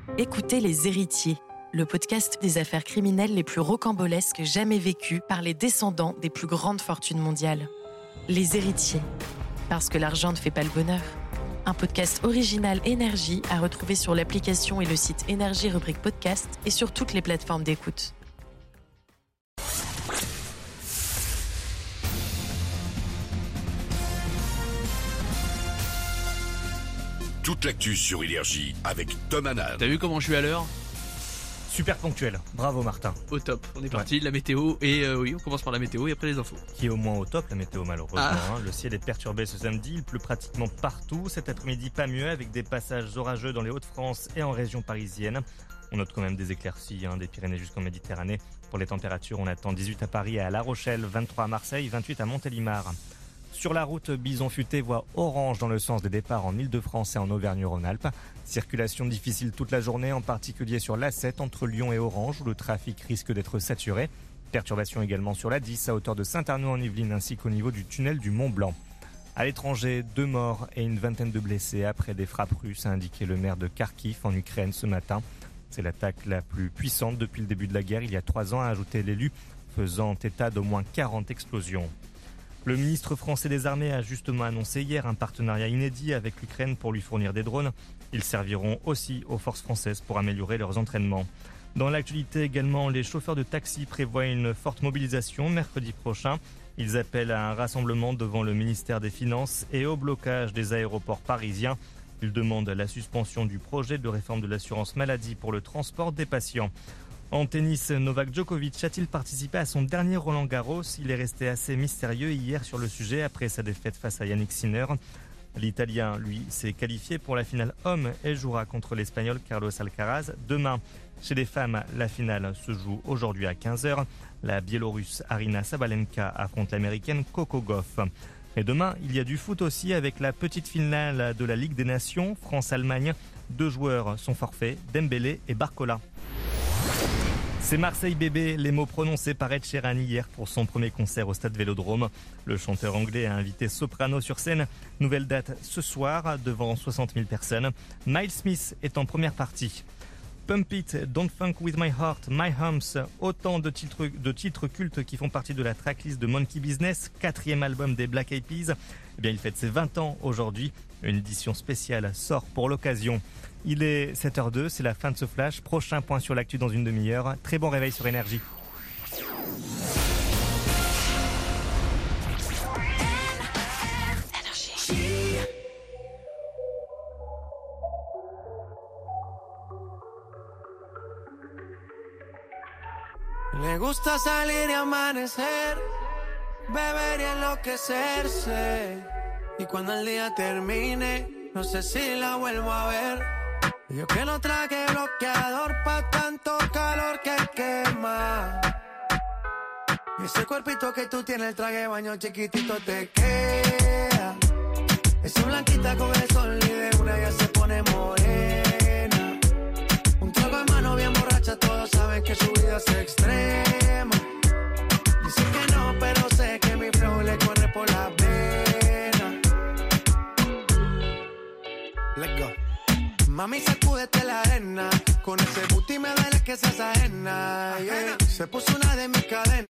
Écoutez Les Héritiers, le podcast des affaires criminelles les plus rocambolesques jamais vécues par les descendants des plus grandes fortunes mondiales. Les Héritiers, parce que l'argent ne fait pas le bonheur. Un podcast original Énergie à retrouver sur l'application et le site Énergie rubrique podcast et sur toutes les plateformes d'écoute. Toute l'actu sur Énergie avec Tom Hanan. T'as vu comment je suis à l'heure ? Super ponctuel, bravo Martin. Au top, on est parti, la météo, et oui, on commence par la météo et après les infos. Qui est au moins au top la météo malheureusement. Le ciel est perturbé ce samedi, il pleut pratiquement partout. Cet après-midi pas mieux avec des passages orageux dans les Hauts-de-France et en région parisienne. On note quand même des éclaircies des Pyrénées jusqu'en Méditerranée. Pour les températures, on attend 18 à Paris et à La Rochelle, 23 à Marseille, 28 à Montélimar. Sur la route, Bison Futé voie orange dans le sens des départs en Ile-de-France et en Auvergne-Rhône-Alpes. Circulation difficile toute la journée, en particulier sur l'A7 entre Lyon et Orange où le trafic risque d'être saturé. Perturbation également sur l'A10 à hauteur de Saint-Arnaud en Yvelines ainsi qu'au niveau du tunnel du Mont-Blanc. À l'étranger, 2 morts et une vingtaine de blessés après des frappes russes, a indiqué le maire de Kharkiv en Ukraine ce matin. C'est l'attaque la plus puissante depuis le début de la guerre il y a 3 ans, a ajouté l'élu, faisant état d'au moins 40 explosions. Le ministre français des Armées a justement annoncé hier un partenariat inédit avec l'Ukraine pour lui fournir des drones. Ils serviront aussi aux forces françaises pour améliorer leurs entraînements. Dans l'actualité également, les chauffeurs de taxi prévoient une forte mobilisation mercredi prochain. Ils appellent à un rassemblement devant le ministère des Finances et au blocage des aéroports parisiens. Ils demandent la suspension du projet de réforme de l'assurance maladie pour le transport des patients. En tennis, Novak Djokovic a-t-il participé à son dernier Roland-Garros ? Il est resté assez mystérieux hier sur le sujet après sa défaite face à Yannick Sinner. L'Italien, lui, s'est qualifié pour la finale homme et jouera contre l'Espagnol Carlos Alcaraz demain. Chez les femmes, la finale se joue aujourd'hui à 15h. La Biélorusse Arina Sabalenka affronte l'Américaine Coco Gauff. Et demain, il y a du foot aussi avec la petite finale de la Ligue des Nations, France-Allemagne. 2 joueurs sont forfaits, Dembélé et Barcola. C'est Marseille bébé, les mots prononcés par Ed Sheeran hier pour son premier concert au Stade Vélodrome. Le chanteur anglais a invité Soprano sur scène. Nouvelle date ce soir devant 60 000 personnes. Miles Smith est en première partie. Pump It, Don't Funk With My Heart, My Humps, autant de titres cultes qui font partie de la tracklist de Monkey Business, 4e album des Black Eyed Peas. Il fête ses 20 ans aujourd'hui. Une édition spéciale sort pour l'occasion. Il est 7h02, c'est la fin de ce flash. Prochain point sur l'actu dans une demi-heure. Très bon réveil sur Énergie. Le gusta salir y amanecer, beber y enloquecerse. Y cuando el día termine, no sé si la vuelvo a ver. Yo que no traje bloqueador pa' tanto calor que quema. Y ese cuerpito que tú tienes, el traje de baño chiquitito te queda. Esa blanquita con el sol y de una ya se pone morena. Un trago de mano bien borracha, todos saben que su vida es extrema. Dicen que no, pero sé que mi flow le corre por la vena. Let's go. Mami, sacúdete la arena. Con ese booty me duele que seas ajena. Yeah. Se puso una de mis cadenas.